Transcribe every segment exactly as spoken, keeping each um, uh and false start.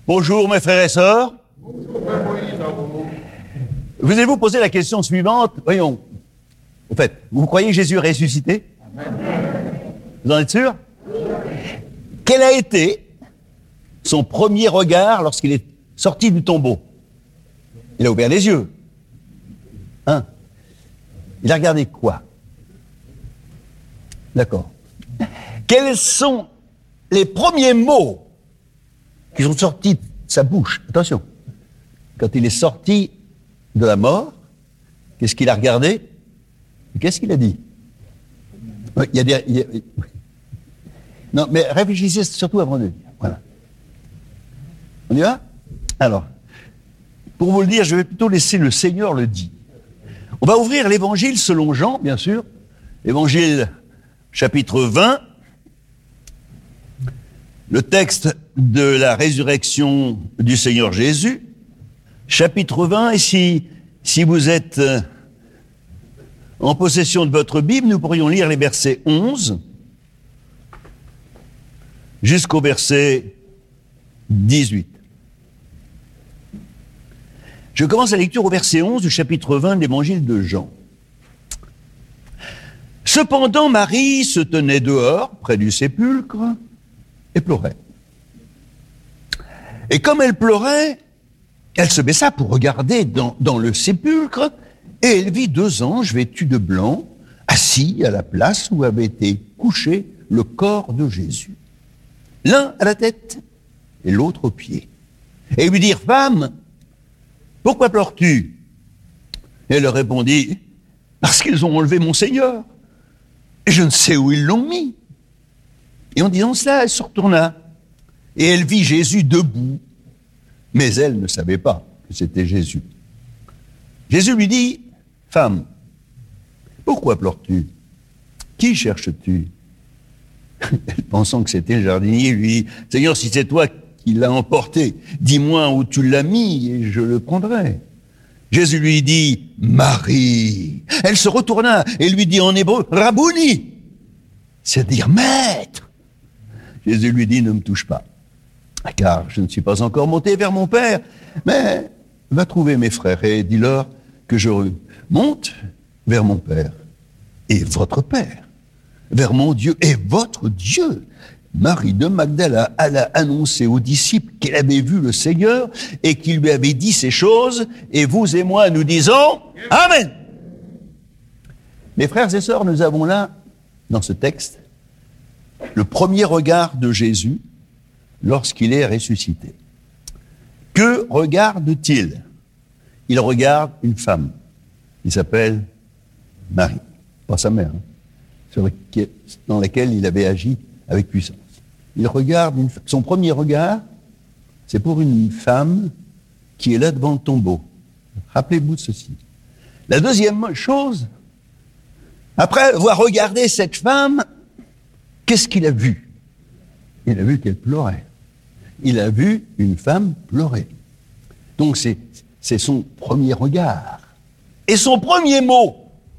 Bonjour mes frères et sœurs. Vous allez vous poser la question suivante. Voyons, en fait, vous croyez Jésus ressuscité? Vous en êtes sûr? Quel a été son premier regard lorsqu'il est sorti du tombeau? Il a ouvert les yeux. Hein? Il a regardé quoi? D'accord. Quels sont les premiers mots qui sont sortis de sa bouche? Attention. Quand il est sorti de la mort, qu'est-ce qu'il a regardé? Qu'est-ce qu'il a dit? Il y a des... il y a... Non, mais réfléchissez surtout avant de dire. Voilà. On y va? Alors, pour vous le dire, je vais plutôt laisser le Seigneur le dire. On va ouvrir l'évangile selon Jean, bien sûr. L'évangile chapitre vingt. Le texte de la résurrection du Seigneur Jésus. Chapitre vingt. Et si, si vous êtes en possession de votre Bible, nous pourrions lire les versets onze jusqu'au verset dix-huit. Je commence la lecture au verset onze du chapitre vingt de l'évangile de Jean. Cependant, Marie se tenait dehors, près du sépulcre, et pleurait. Et comme elle pleurait, elle se baissa pour regarder dans, dans le sépulcre, et elle vit deux anges vêtus de blanc, assis à la place où avait été couché le corps de Jésus. L'un à la tête et l'autre aux pieds. Et lui dirent, « Femme, pourquoi pleures-tu » Et elle leur répondit, « Parce qu'ils ont enlevé mon Seigneur, et je ne sais où ils l'ont mis. » Et en disant cela, elle se retourna, et elle vit Jésus debout, mais elle ne savait pas que c'était Jésus. Jésus lui dit, « Femme, pourquoi pleures-tu? Qui cherches-tu » Elle, pensant que c'était le jardinier, lui dit, « Seigneur, si c'est toi qui l'as emporté, dis-moi où tu l'as mis et je le prendrai. » Jésus lui dit, « Marie !» Elle se retourna et lui dit en hébreu, « Rabouni !» c'est-à-dire « Maître !» Jésus lui dit, « Ne me touche pas, car je ne suis pas encore monté vers mon Père, mais va trouver mes frères et dis-leur que je monte vers mon Père et votre Père, vers mon Dieu et votre Dieu. » Marie de Magdala alla annoncer aux disciples qu'elle avait vu le Seigneur et qu'il lui avait dit ces choses, et vous et moi nous disons Amen. Mes frères et sœurs, nous avons là, dans ce texte, le premier regard de Jésus lorsqu'il est ressuscité. Que regarde-t-il? Il regarde une femme qui s'appelle Marie, pas sa mère, hein, sur laquelle, dans laquelle il avait agi avec puissance. Il regarde, une, son premier regard, c'est pour une femme qui est là devant le tombeau. Rappelez-vous de ceci. La deuxième chose, après avoir regardé cette femme, qu'est-ce qu'il a vu? Il a vu qu'elle pleurait. Il a vu une femme pleurer. Donc c'est, c'est son premier regard. Et son premier mot.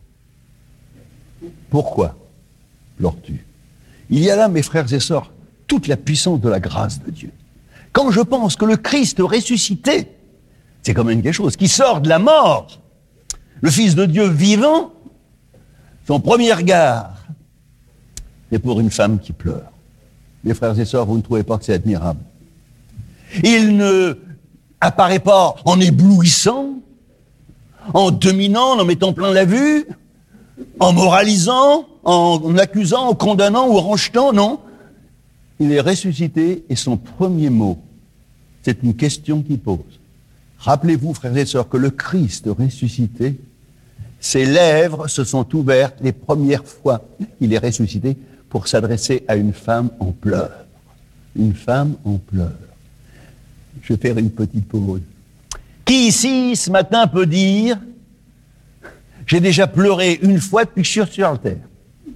Pourquoi pleures-tu? Il y a là, mes frères et sœurs, toute la puissance de la grâce de Dieu. Quand je pense que le Christ ressuscité, c'est quand même quelque chose qui sort de la mort, le Fils de Dieu vivant, son premier regard, c'est pour une femme qui pleure. Mes frères et sœurs, vous ne trouvez pas que c'est admirable? Il ne apparaît pas en éblouissant, en dominant, en mettant plein la vue, en moralisant, en accusant, en condamnant ou en rejetant, non. Il est ressuscité et son premier mot, c'est une question qu'il pose. Rappelez-vous, frères et sœurs, que le Christ ressuscité, ses lèvres se sont ouvertes les premières fois qu'il est ressuscité pour s'adresser à une femme en pleurs. Une femme en pleurs. Je vais faire une petite pause. Qui ici, ce matin, peut dire « J'ai déjà pleuré une fois depuis que je suis sur la terre »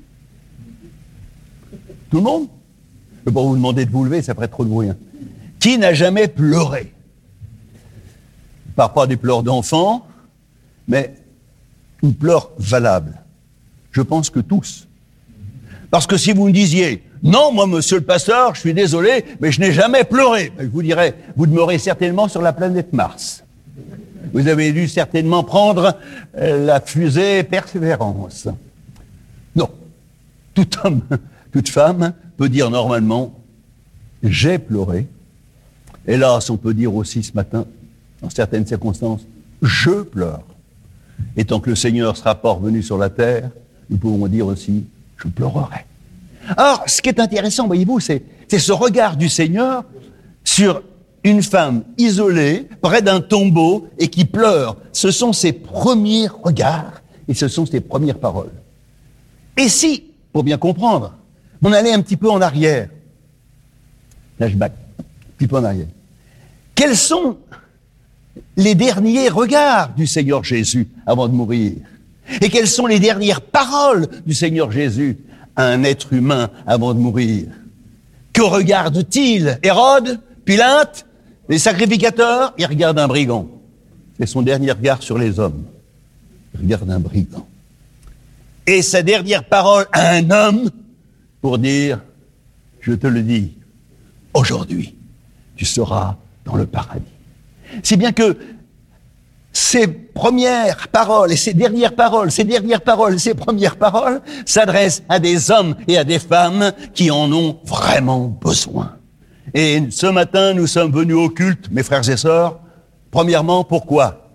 Tout le monde? Je ne vais pas vous demander de vous lever, ça ferait trop de bruit. Hein. Qui n'a jamais pleuré? Parfois des pleurs d'enfants, mais une pleure valable. Je pense que tous. Parce que si vous me disiez, non, moi, monsieur le pasteur, je suis désolé, mais je n'ai jamais pleuré, je vous dirais, vous demeurez certainement sur la planète Mars. Vous avez dû certainement prendre euh, la fusée Persévérance. Non. Tout homme, toute femme peut dire normalement, j'ai pleuré. Hélas, on peut dire aussi ce matin, dans certaines circonstances, je pleure. Et tant que le Seigneur sera pas revenu sur la terre, nous pouvons dire aussi, je pleurerai. Alors, ce qui est intéressant, voyez-vous, c'est, c'est ce regard du Seigneur sur une femme isolée, près d'un tombeau, et qui pleure. Ce sont ses premiers regards, et ce sont ses premières paroles. Et si, pour bien comprendre, on allait un petit peu en arrière, flashback, un petit peu en arrière, quels sont les derniers regards du Seigneur Jésus avant de mourir? Et quelles sont les dernières paroles du Seigneur Jésus à un être humain avant de mourir? Que regarde-t-il? Hérode, Pilate, les sacrificateurs? Il regarde un brigand. C'est son dernier regard sur les hommes. Il regarde un brigand. Et sa dernière parole à un homme pour dire, je te le dis, aujourd'hui, tu seras dans le paradis. C'est bien que ces premières paroles et ces dernières paroles, ces dernières paroles, ces premières paroles s'adressent à des hommes et à des femmes qui en ont vraiment besoin. Et ce matin, nous sommes venus au culte, mes frères et sœurs. Premièrement, pourquoi?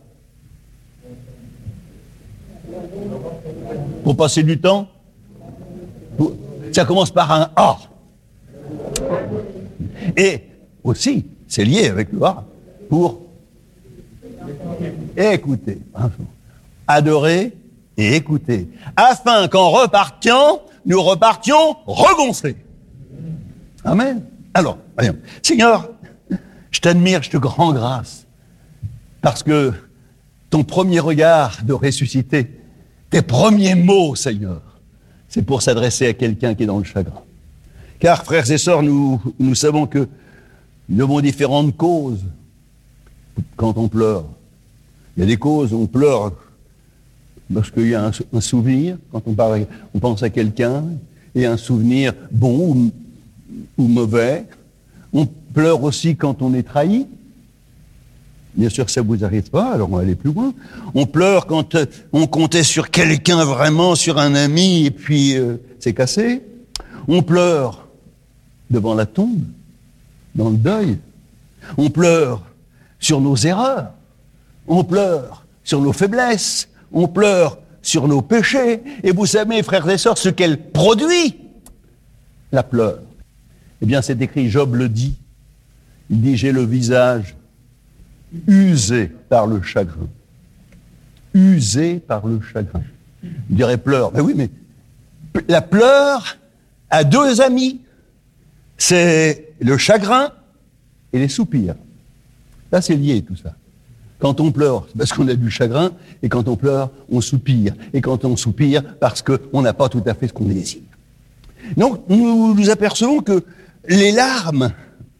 Pour passer du temps? Pour... Ça commence par un A. Et aussi, c'est lié avec le A, pour écouter, adorer et écouter, afin qu'en repartant, nous repartions regonflés. Amen. Alors, voyons. Seigneur, je t'admire, je te rends grâce, parce que ton premier regard de ressuscité, tes premiers mots, Seigneur, c'est pour s'adresser à quelqu'un qui est dans le chagrin. Car, frères et sœurs, nous, nous savons que nous avons différentes causes quand on pleure. Il y a des causes où on pleure parce qu'il y a un, un souvenir, quand on, parle, on pense à quelqu'un, et un souvenir bon ou, ou mauvais. On pleure aussi quand on est trahi. Bien sûr, ça ne vous arrive pas, alors on va aller plus loin. On pleure quand euh, on comptait sur quelqu'un vraiment, sur un ami, et puis euh, c'est cassé. On pleure devant la tombe, dans le deuil. On pleure sur nos erreurs. On pleure sur nos faiblesses. On pleure sur nos péchés. Et vous savez, frères et sœurs, ce qu'elle produit, la pleure. Eh bien, c'est écrit, Job le dit. Il dit, j'ai le visage usé par le chagrin. Usé par le chagrin. Il dirait pleure. Mais oui, mais la pleure a deux amis. C'est le chagrin et les soupirs. Là, c'est lié tout ça. Quand on pleure, c'est parce qu'on a du chagrin, et quand on pleure, on soupire. Et quand on soupire, parce qu'on n'a pas tout à fait ce qu'on désire. Donc, nous nous apercevons que les larmes,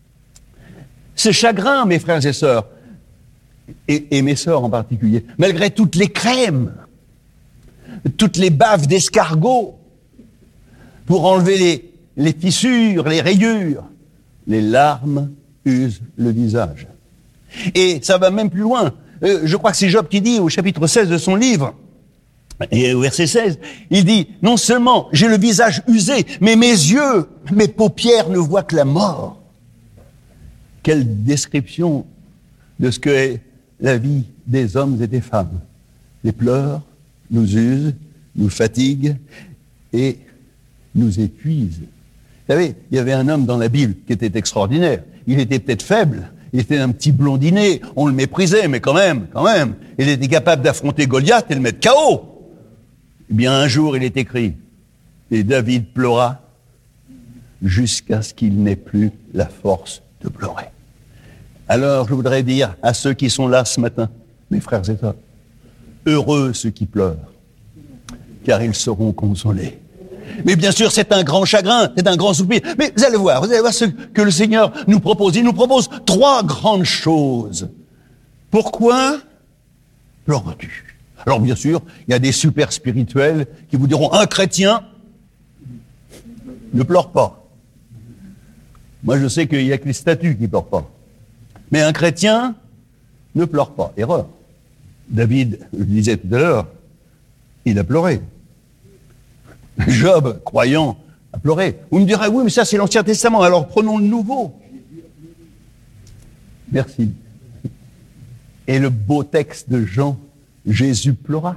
ce chagrin, mes frères et sœurs, et, et mes sœurs en particulier, malgré toutes les crèmes, toutes les baves d'escargot, pour enlever les, les fissures, les rayures, les larmes usent le visage. Et ça va même plus loin. Euh, je crois que c'est Job qui dit au chapitre seize de son livre, et au verset seize, il dit, non seulement j'ai le visage usé, mais mes yeux, mes paupières ne voient que la mort. Quelle description de ce qu'est la vie des hommes et des femmes. Les pleurs nous usent, nous fatiguent et nous épuisent. Vous savez, il y avait un homme dans la Bible qui était extraordinaire. Il était peut-être faible, il était un petit blondinet, on le méprisait, mais quand même, quand même, il était capable d'affronter Goliath et le mettre K O. Eh bien, un jour, il est écrit, et David pleura jusqu'à ce qu'il n'ait plus la force de pleurer. Alors, je voudrais dire à ceux qui sont là ce matin, mes frères et sœurs, heureux ceux qui pleurent, car ils seront consolés. Mais bien sûr, c'est un grand chagrin, c'est un grand soupir. Mais vous allez voir, vous allez voir ce que le Seigneur nous propose. Il nous propose trois grandes choses. Pourquoi pleures-tu? Alors bien sûr, il y a des super spirituels qui vous diront, un chrétien, ne pleure pas. Moi, je sais qu'il n'y a que les statues qui ne pleurent pas. Mais un chrétien ne pleure pas. Erreur. David, je le disais tout à l'heure, il a pleuré. Job, croyant, a pleuré. Vous me direz, oui, mais ça c'est l'Ancien Testament, alors prenons le Nouveau. Merci. Et le beau texte de Jean, Jésus pleura.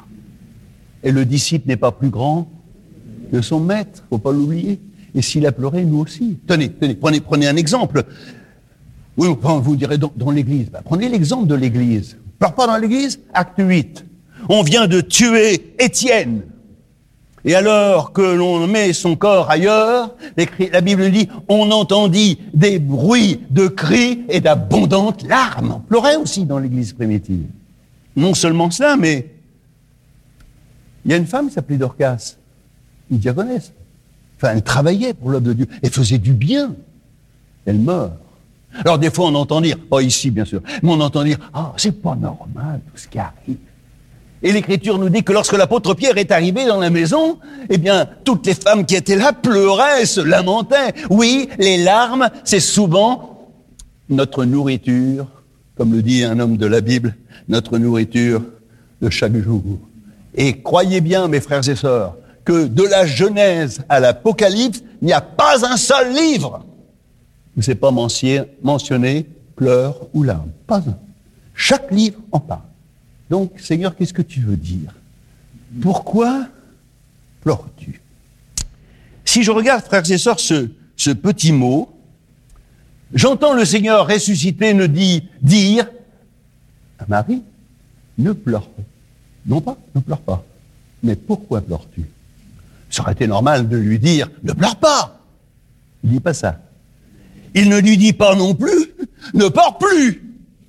Et le disciple n'est pas plus grand que son maître, il ne faut pas l'oublier. Et s'il a pleuré, nous aussi. Tenez, tenez, prenez, prenez un exemple. Oui, vous direz dans, dans l'Église. Ben, prenez l'exemple de l'Église. Ne pleure pas dans l'Église, acte huit. On vient de tuer Étienne. Et alors que l'on met son corps ailleurs, la Bible dit, on entendit des bruits de cris et d'abondantes larmes. On pleurait aussi dans l'Église primitive. Non seulement cela, mais il y a une femme qui s'appelait Dorcas, une diaconesse. Enfin, elle travaillait pour l'œuvre de Dieu. Elle faisait du bien. Elle meurt. Alors des fois, on entend dire, pas ici bien sûr, mais on entend dire, ah, oh, c'est pas normal tout ce qui arrive. Et l'Écriture nous dit que lorsque l'apôtre Pierre est arrivé dans la maison, eh bien, toutes les femmes qui étaient là pleuraient, se lamentaient. Oui, les larmes, c'est souvent notre nourriture, comme le dit un homme de la Bible, notre nourriture de chaque jour. Et croyez bien, mes frères et sœurs, que de la Genèse à l'Apocalypse, il n'y a pas un seul livre où c'est pas mentionné pleurs ou larmes. Pas un. Chaque livre en parle. Donc, Seigneur, qu'est-ce que tu veux dire? Pourquoi pleures-tu? Si je regarde, frères et sœurs, ce, ce petit mot, j'entends le Seigneur ressuscité ne dit, dire à Marie, ne pleure pas. Non pas, ne pleure pas. Mais pourquoi pleures-tu? Ça aurait été normal de lui dire, ne pleure pas. Il ne dit pas ça. Il ne lui dit pas non plus, ne pleure plus.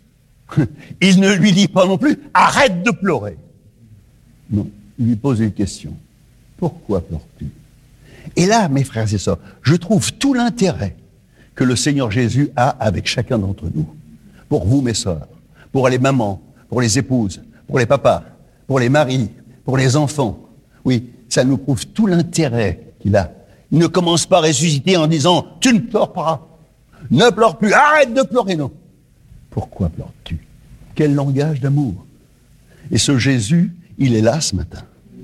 Il ne lui dit pas non plus, arrête de pleurer. Non, il lui pose une question. Pourquoi pleures-tu? Et là, mes frères et sœurs, je trouve tout l'intérêt que le Seigneur Jésus a avec chacun d'entre nous. Pour vous, mes sœurs, pour les mamans, pour les épouses, pour les papas, pour les maris, pour les enfants. Oui, ça nous prouve tout l'intérêt qu'il a. Il ne commence pas à ressusciter en disant, tu ne pleures pas, ne pleure plus, arrête de pleurer, non. Pourquoi pleures-tu? Quel langage d'amour! Et ce Jésus, il est là ce matin.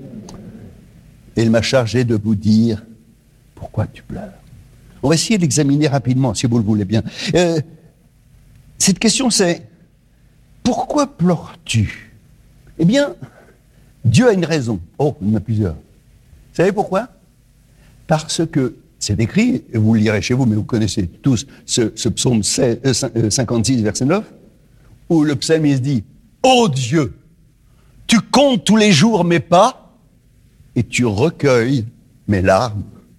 Et il m'a chargé de vous dire pourquoi tu pleures. On va essayer de l'examiner rapidement, si vous le voulez bien. Euh, cette question, c'est pourquoi pleures-tu? Eh bien, Dieu a une raison. Oh, il y en a plusieurs. Vous savez pourquoi? Parce que c'est écrit, et vous le lirez chez vous, mais vous connaissez tous ce, ce psaume cinquante-six, verset neuf, où le psalmiste dit « Ô Dieu, tu comptes tous les jours mes pas et tu recueilles mes larmes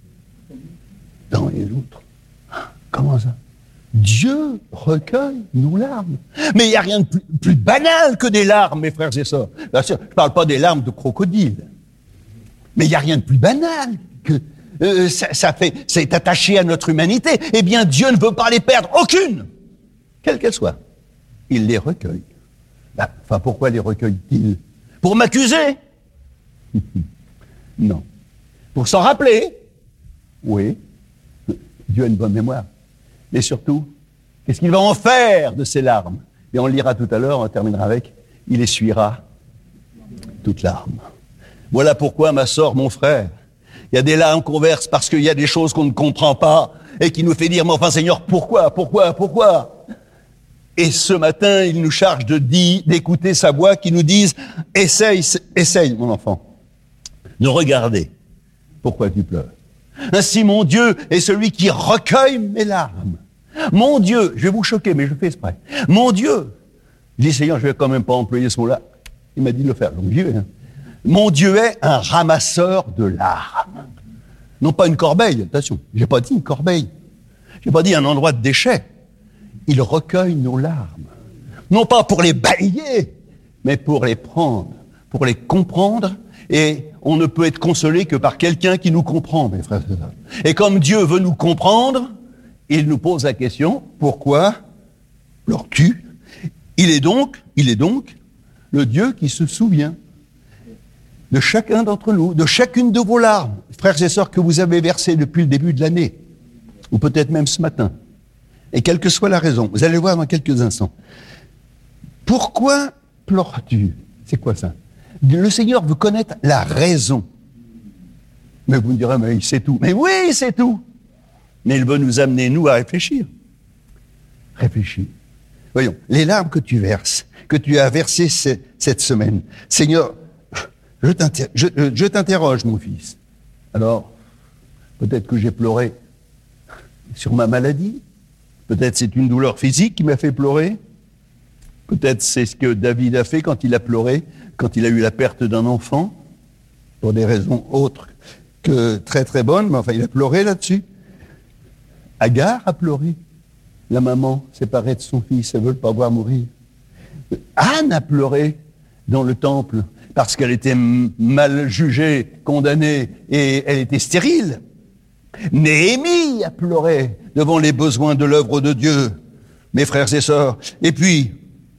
dans les loutres. » Comment ça? Dieu recueille nos larmes. Mais il n'y a rien de plus, plus banal que des larmes, mes frères et sœurs. Bien sûr, je ne parle pas des larmes de crocodile. Mais il n'y a rien de plus banal que... Euh, ça, ça fait, c'est attaché à notre humanité. Eh bien, Dieu ne veut pas les perdre, aucune, quelle qu'elle soit. Il les recueille. Ben, enfin, pourquoi les recueille-t-il? Pour m'accuser? Non. Pour s'en rappeler? Oui. Dieu a une bonne mémoire. Et surtout, qu'est-ce qu'il va en faire de ces larmes? Et on le lira tout à l'heure, on terminera avec, il essuiera toute larme. Voilà pourquoi, ma sœur, mon frère, il y a des larmes qu'on verse parce qu'il y a des choses qu'on ne comprend pas et qui nous fait dire, mais enfin Seigneur, pourquoi, pourquoi, pourquoi? Et ce matin, il nous charge de dire, d'écouter sa voix qui nous dise, essaye, essaye, mon enfant, de regarder pourquoi tu pleures. Ainsi, mon Dieu est celui qui recueille mes larmes. Mon Dieu, je vais vous choquer, mais je fais exprès. Mon Dieu, je dis Seigneur, je vais quand même pas employer ce mot-là. Il m'a dit de le faire, donc Dieu, hein. Mon Dieu est un ramasseur de larmes. Non pas une corbeille, attention, j'ai pas dit une corbeille. J'ai pas dit un endroit de déchets. Il recueille nos larmes. Non pas pour les balayer, mais pour les prendre, pour les comprendre. Et on ne peut être consolé que par quelqu'un qui nous comprend, mes frères et sœurs. Et comme Dieu veut nous comprendre, il nous pose la question, pourquoi pleures-tu? Il est donc, il est donc le Dieu qui se souvient. de chacun d'entre nous, de chacune de vos larmes, frères et sœurs, que vous avez versées depuis le début de l'année, ou peut-être même ce matin. Et quelle que soit la raison, vous allez le voir dans quelques instants. Pourquoi pleures-tu? C'est quoi ça? Le Seigneur veut connaître la raison. Mais vous me direz, mais il sait tout. Mais oui, il sait tout. Mais il veut nous amener, nous, à réfléchir. Réfléchir. Voyons, les larmes que tu verses, que tu as versées cette semaine. Seigneur, je, t'inter- je, je t'interroge, mon fils. Alors, peut-être que j'ai pleuré sur ma maladie. Peut-être c'est une douleur physique qui m'a fait pleurer. Peut-être c'est ce que David a fait quand il a pleuré, quand il a eu la perte d'un enfant, pour des raisons autres que très très bonnes, mais enfin il a pleuré là-dessus. Agar a pleuré. La maman séparée de son fils, elle veut pas voir mourir. Anne a pleuré dans le temple parce qu'elle était mal jugée, condamnée et elle était stérile. Néhémie a pleuré devant les besoins de l'œuvre de Dieu, mes frères et sœurs. Et puis,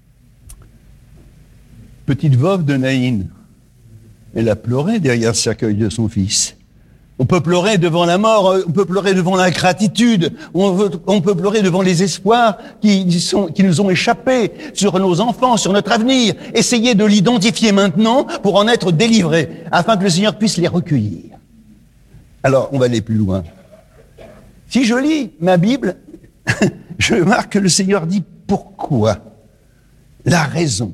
petite veuve de Naïn, elle a pleuré derrière le cercueil de son fils. On peut pleurer devant la mort, on peut pleurer devant l'ingratitude, on, veut, on peut pleurer devant les espoirs qui, sont, qui nous ont échappé sur nos enfants, sur notre avenir. Essayez de l'identifier maintenant pour en être délivré, afin que le Seigneur puisse les recueillir. Alors, on va aller plus loin. Si je lis ma Bible, je remarque que le Seigneur dit pourquoi. La raison.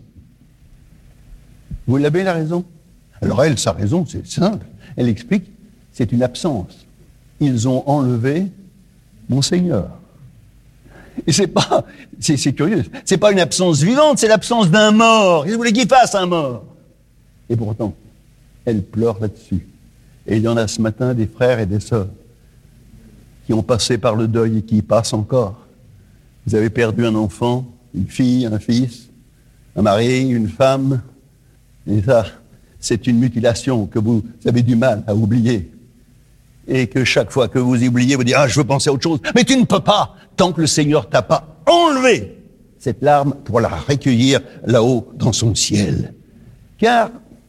Vous l'avez, la raison? Alors elle, sa raison, c'est simple. Elle explique, c'est une absence. Ils ont enlevé mon Seigneur. Et c'est pas, c'est, c'est curieux, c'est pas une absence vivante, c'est l'absence d'un mort. Ils voulaient qu'il fasse un mort. Et pourtant, elle pleure là-dessus. Et il y en a ce matin des frères et des sœurs qui ont passé par le deuil et qui y passent encore. Vous avez perdu un enfant, une fille, un fils, un mari, une femme. Et ça, c'est une mutilation que vous avez du mal à oublier. Et que chaque fois que vous oubliez, vous dites « Ah, je veux penser à autre chose ». Mais tu ne peux pas, tant que le Seigneur t'a pas enlevé cette larme pour la recueillir là-haut dans son ciel. Car,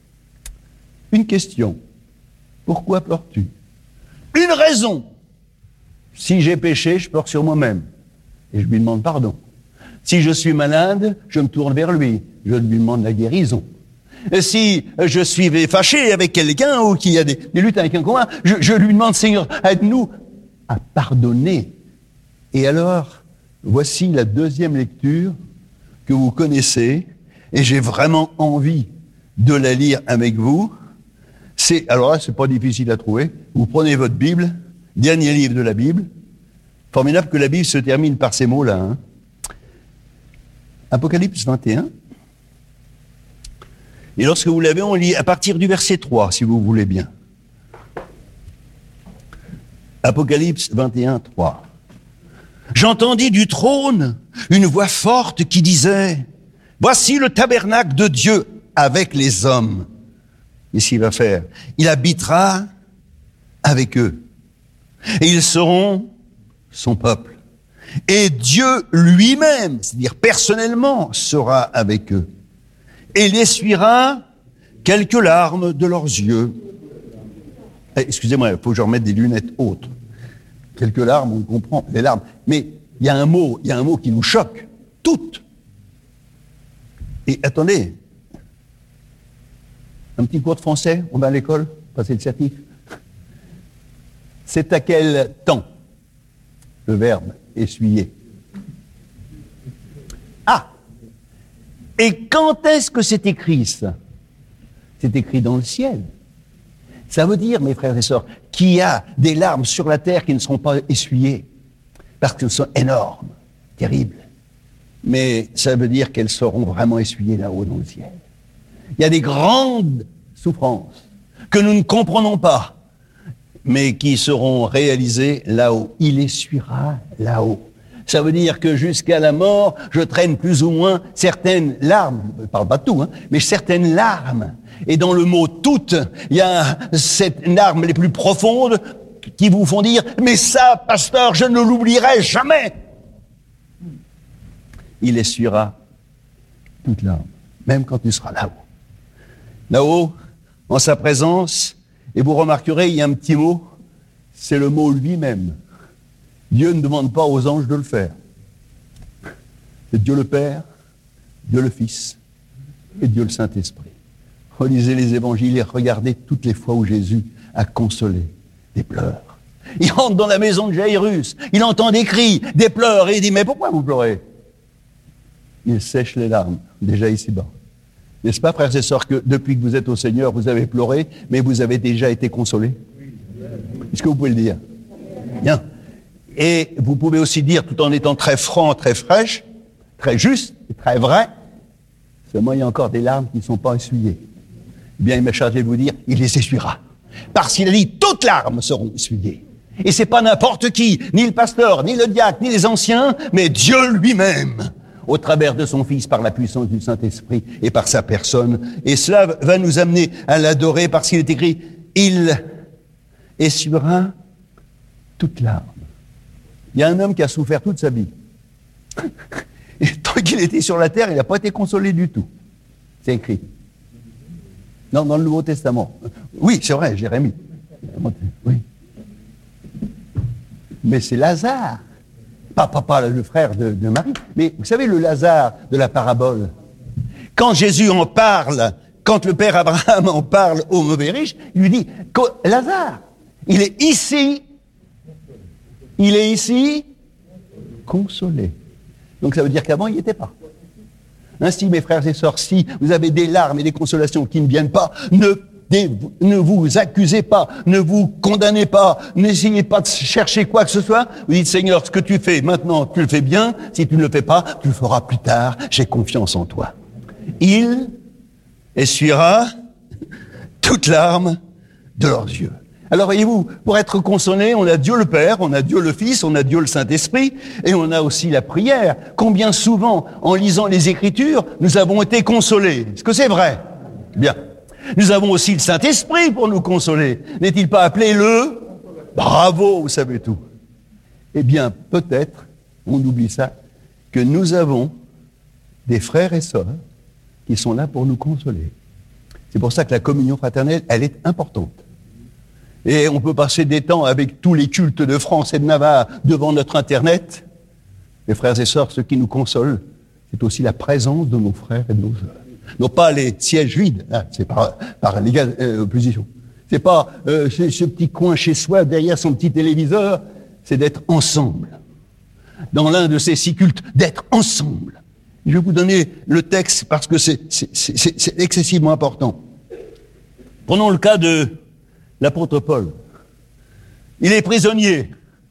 une question, pourquoi pleures-tu? Une raison. Si j'ai péché, je pleure sur moi-même. Et je lui demande pardon. Si je suis malade, je me tourne vers lui. Je lui demande la guérison. Et si je suis fâché avec quelqu'un ou qu'il y a des, des luttes avec un commun, je, je lui demande, Seigneur, aide-nous à pardonner. Et alors, voici la deuxième lecture que vous connaissez, et j'ai vraiment envie de la lire avec vous. C'est, alors là, c'est pas difficile à trouver. Vous prenez votre Bible, dernier livre de la Bible. Formidable que la Bible se termine par ces mots-là. Hein. Apocalypse vingt et un. Et lorsque vous l'avez, on lit à partir du verset trois, si vous voulez bien. Apocalypse vingt et un, trois. J'entendis du trône une voix forte qui disait « Voici le tabernacle de Dieu avec les hommes. » Qu'est-ce qu'il va faire? Il habitera avec eux. Et ils seront son peuple. Et Dieu lui-même, c'est-à-dire personnellement, sera avec eux. Et il essuiera quelques larmes de leurs yeux. Eh, excusez-moi, il faut que je remette des lunettes hautes. Quelques larmes, on comprend, les larmes. Mais il y a un mot, il y a un mot qui nous choque. Toutes. Et attendez, un petit cours de français, on va à l'école, passer le certif. C'est à quel temps le verbe essuyer? Ah! Et quand est-ce que c'est écrit, ça? C'est écrit dans le ciel. Ça veut dire, mes frères et sœurs, qu'il y a des larmes sur la terre qui ne seront pas essuyées, parce qu'elles sont énormes, terribles. Mais ça veut dire qu'elles seront vraiment essuyées là-haut dans le ciel. Il y a des grandes souffrances que nous ne comprenons pas, mais qui seront réalisées là-haut. Il essuiera là-haut. Ça veut dire que jusqu'à la mort, je traîne plus ou moins certaines larmes, je ne parle pas de tout, hein, mais certaines larmes. Et dans le mot « toutes », il y a cette larme les plus profondes qui vous font dire « Mais ça, pasteur, je ne l'oublierai jamais !» Il essuiera toute larme, même quand tu seras là-haut. Là-haut, en sa présence, et vous remarquerez, il y a un petit mot, c'est le mot lui-même. Dieu ne demande pas aux anges de le faire. C'est Dieu le Père, Dieu le Fils et Dieu le Saint-Esprit. Relisez les évangiles et regardez toutes les fois où Jésus a consolé des pleurs. Il rentre dans la maison de Jairus, il entend des cris, des pleurs, et il dit « Mais pourquoi vous pleurez ?» Il sèche les larmes, déjà ici-bas. N'est-ce pas, frères et sœurs, que depuis que vous êtes au Seigneur, vous avez pleuré, mais vous avez déjà été consolés? Est-ce que vous pouvez le dire? Bien. Et vous pouvez aussi dire, tout en étant très franc, très fraîche, très juste, et très vrai, seulement il y a encore des larmes qui ne sont pas essuyées. Eh bien, il m'a chargé de vous dire, il les essuiera. Parce qu'il a dit, toutes larmes seront essuyées. Et c'est pas n'importe qui, ni le pasteur, ni le diacre, ni les anciens, mais Dieu lui-même, au travers de son Fils, par la puissance du Saint-Esprit et par sa personne. Et cela va nous amener à l'adorer parce qu'il est écrit, il essuiera toute larme. Il y a un homme qui a souffert toute sa vie. Et tant qu'il était sur la terre, il n'a pas été consolé du tout. C'est écrit. Non, dans le Nouveau Testament. Oui, c'est vrai, Jérémie. Oui. Mais c'est Lazare. Pas, pas, pas le frère de, de Marie. Mais vous savez, le Lazare de la parabole. Quand Jésus en parle, quand le père Abraham en parle au mauvais riche, il lui dit, Lazare, il est ici, il est ici, consolé. Donc ça veut dire qu'avant, il n'y était pas. Ainsi, mes frères et sœurs, si vous avez des larmes et des consolations qui ne viennent pas, ne, ne vous accusez pas, ne vous condamnez pas, n'essayez pas de chercher quoi que ce soit. Vous dites, Seigneur, ce que tu fais maintenant, tu le fais bien. Si tu ne le fais pas, tu le feras plus tard. J'ai confiance en toi. Il essuiera toute larme de leurs yeux. Alors voyez-vous, pour être consolé, on a Dieu le Père, on a Dieu le Fils, on a Dieu le Saint-Esprit, et on a aussi la prière. Combien souvent, en lisant les Écritures, nous avons été consolés? Est-ce que c'est vrai? Bien. Nous avons aussi le Saint-Esprit pour nous consoler. N'est-il pas appelé le bravo, vous savez tout? Eh bien, peut-être, on oublie ça, que nous avons des frères et sœurs qui sont là pour nous consoler. C'est pour ça que la communion fraternelle, elle est importante. Et on peut passer des temps avec tous les cultes de France et de Navarre devant notre Internet. Mes frères et sœurs, ce qui nous console, c'est aussi la présence de nos frères et de nos sœurs. Non pas les sièges vides, hein, c'est par, par l'égale euh, opposition. C'est pas euh, ce, ce petit coin chez soi, derrière son petit téléviseur, c'est d'être ensemble. Dans l'un de ces six cultes, d'être ensemble. Je vais vous donner le texte parce que c'est, c'est, c'est, c'est excessivement important. Prenons le cas de l'apôtre Paul. Il est prisonnier.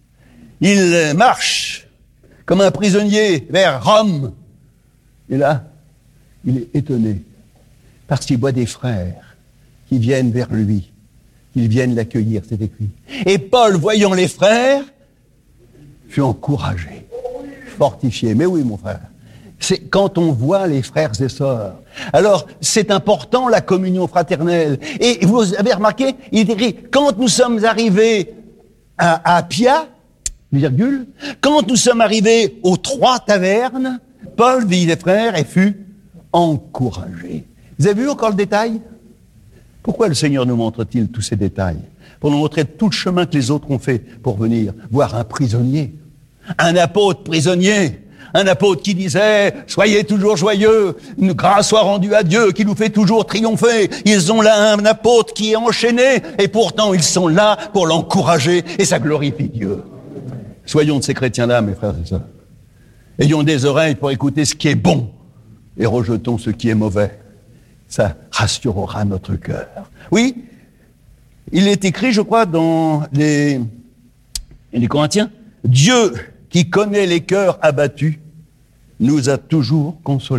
Il marche comme un prisonnier vers Rome. Et là, il est étonné parce qu'il voit des frères qui viennent vers lui. Ils viennent l'accueillir, c'est écrit. Et Paul, voyant les frères, fut encouragé, fortifié. Mais oui, mon frère, c'est quand on voit les frères et sœurs. Alors, c'est important, la communion fraternelle. Et vous avez remarqué, il est écrit, quand nous sommes arrivés à, à Pia, virgule, quand nous sommes arrivés aux trois tavernes, Paul vit les frères et fut encouragé. Vous avez vu encore le détail? Pourquoi le Seigneur nous montre-t-il tous ces détails? Pour nous montrer tout le chemin que les autres ont fait pour venir voir un prisonnier, un apôtre prisonnier, un apôtre qui disait « Soyez toujours joyeux, une grâce soit rendue à Dieu qui nous fait toujours triompher. » Ils ont là un apôtre qui est enchaîné et pourtant ils sont là pour l'encourager et ça glorifie Dieu. Soyons de ces chrétiens-là, mes frères et sœurs. Ayons des oreilles pour écouter ce qui est bon et rejetons ce qui est mauvais. Ça rassurera notre cœur. Oui, il est écrit, je crois, dans les, les Corinthiens, « Dieu qui connaît les cœurs abattus nous a toujours consolés. »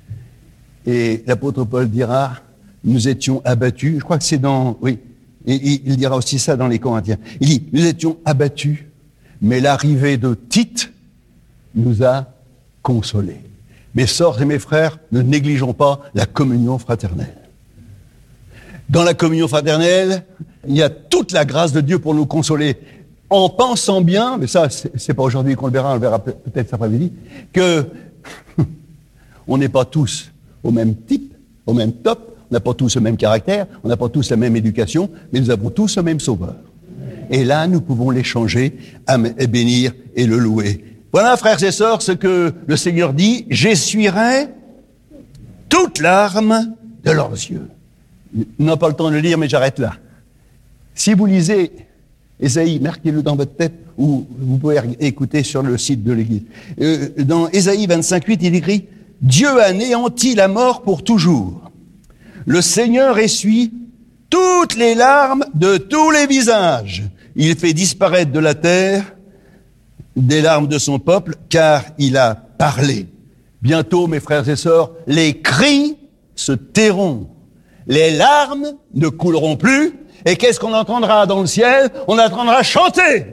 Et l'apôtre Paul dira, nous étions abattus, je crois que c'est dans, oui, et, et, il dira aussi ça dans les Corinthiens. Il dit, nous étions abattus, mais l'arrivée de Tite nous a consolés. Mes sœurs et mes frères, ne négligeons pas la communion fraternelle. Dans la communion fraternelle, il y a toute la grâce de Dieu pour nous consoler, en pensant bien, mais ça, c'est, c'est pas aujourd'hui qu'on le verra, on le verra peut-être cet après-midi, que on n'est pas tous au même type, au même top, On n'a pas tous le même caractère, on n'a pas tous la même éducation, mais nous avons tous le même Sauveur. Et là, nous pouvons l'échanger, et bénir et le louer. Voilà, frères et sœurs, ce que le Seigneur dit, j'essuierai toute larme de leurs yeux. On n'a pas le temps de le lire, mais j'arrête là. Si vous lisez Ésaïe, marquez-le dans votre tête, ou vous pouvez écouter sur le site de l'Église. Euh, dans Ésaïe vingt-cinq huit, il écrit « Dieu anéantit la mort pour toujours. Le Seigneur essuie toutes les larmes de tous les visages. Il fait disparaître de la terre des larmes de son peuple, car il a parlé. » Bientôt, mes frères et sœurs, les cris se tairont. Les larmes ne couleront plus. Et qu'est-ce qu'on entendra dans le ciel? On entendra chanter.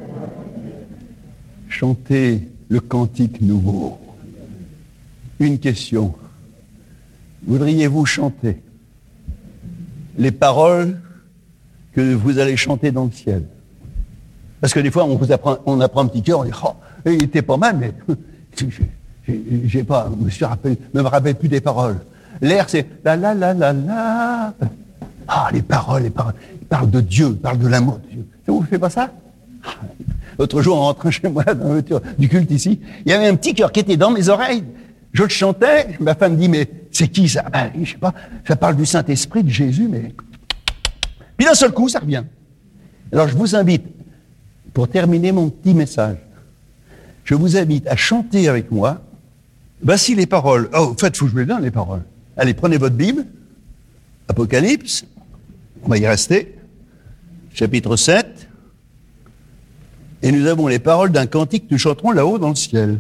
Chanter le cantique nouveau. Une question. Voudriez-vous chanter les paroles que vous allez chanter dans le ciel? Parce que des fois, on vous apprend, on apprend un petit cœur, on dit, oh, il était pas mal, mais j'ai, j'ai pas, je me suis rappelé, me rappelle plus des paroles. L'air, c'est la la la la la. Ah, les paroles, les paroles. Ils parlent de Dieu, ils parlent de l'amour de Dieu. Ça vous fait pas ça? L'autre jour, en rentrant chez moi, dans la voiture du culte ici, il y avait un petit cœur qui était dans mes oreilles. Je le chantais, ma femme dit, mais c'est qui ça? Ben, je sais pas, ça parle du Saint-Esprit, de Jésus, mais... Puis d'un seul coup, ça revient. Alors, je vous invite, pour terminer mon petit message, je vous invite à chanter avec moi. Voici les paroles. Oh, en fait, il faut que je vous les donne, les paroles. Allez, prenez votre Bible, Apocalypse, on va y rester, chapitre sept, et nous avons les paroles d'un cantique que nous chanterons là-haut dans le ciel.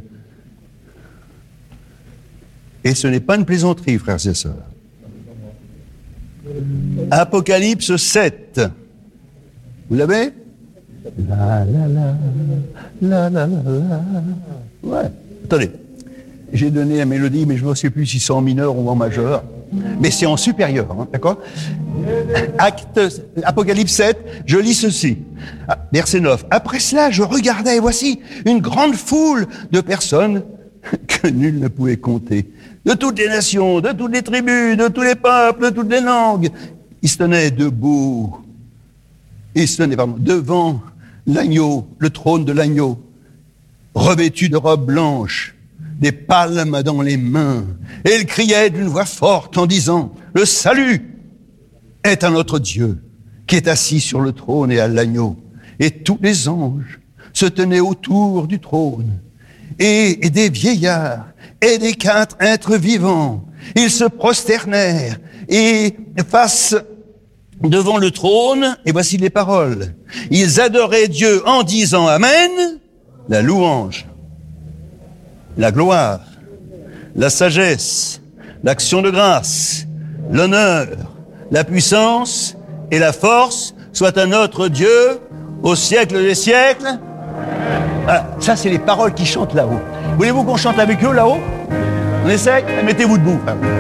Et ce n'est pas une plaisanterie, frères et sœurs. Apocalypse sept. Vous l'avez? La la la, la la la la. Ouais. Attendez, j'ai donné la mélodie, mais je ne sais plus si c'est en mineur ou en majeur. Mais c'est en supérieur, hein, d'accord? Acte, Apocalypse sept, je lis ceci. Verset neuf. Après cela, je regardais, et voici une grande foule de personnes que nul ne pouvait compter. De toutes les nations, de toutes les tribus, de tous les peuples, de toutes les langues. Ils se tenaient debout. Ils se tenaient, pardon, devant l'agneau, le trône de l'agneau, revêtus de robes blanches, des palmes dans les mains. Et il criait d'une voix forte en disant, « Le salut est à notre Dieu, qui est assis sur le trône et à l'agneau. » Et tous les anges se tenaient autour du trône, et, et des vieillards, et des quatre êtres vivants. Ils se prosternèrent, et face devant le trône, et voici les paroles. Ils adoraient Dieu en disant « Amen », la louange, la gloire, la sagesse, l'action de grâce, l'honneur, la puissance et la force soient à notre Dieu au siècle des siècles. Voilà, ça c'est les paroles qui chantent là-haut. Voulez-vous qu'on chante avec eux là-haut? On essaye? Mettez-vous debout.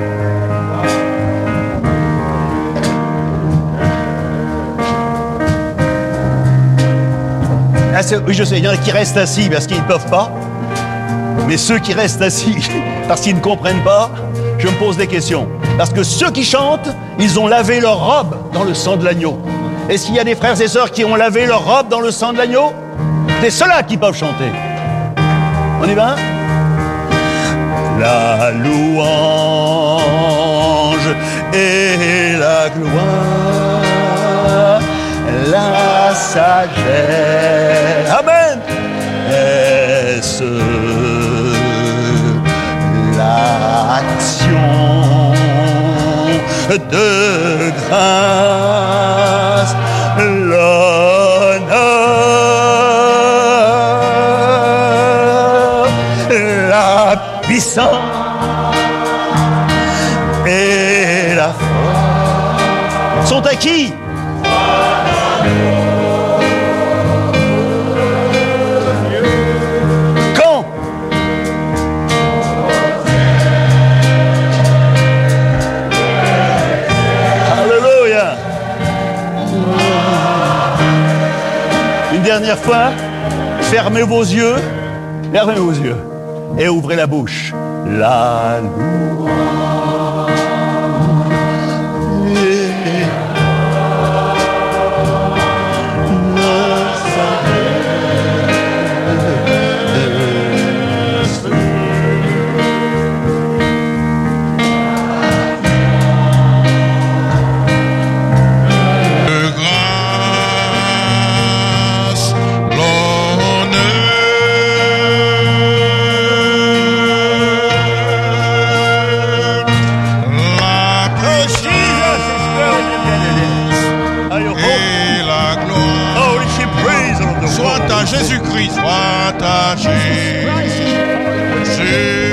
Ah, oui, je sais, il y en a qui restent assis parce qu'ils ne peuvent pas. Mais ceux qui restent assis parce qu'ils ne comprennent pas, je me pose des questions. Parce que ceux qui chantent, ils ont lavé leur robe dans le sang de l'agneau. Est-ce qu'il y a des frères et sœurs qui ont lavé leur robe dans le sang de l'agneau? C'est ceux-là qui peuvent chanter. On y va? La louange et la gloire, la sagesse. Amen. Est-ce l'action de grâce, l'honneur, la puissance et la force sont à qui? Quand? Alléluia. Une dernière fois, fermez vos yeux, fermez vos yeux et ouvrez la bouche. La louange soit à Jésus-Christ, soit à Jésus.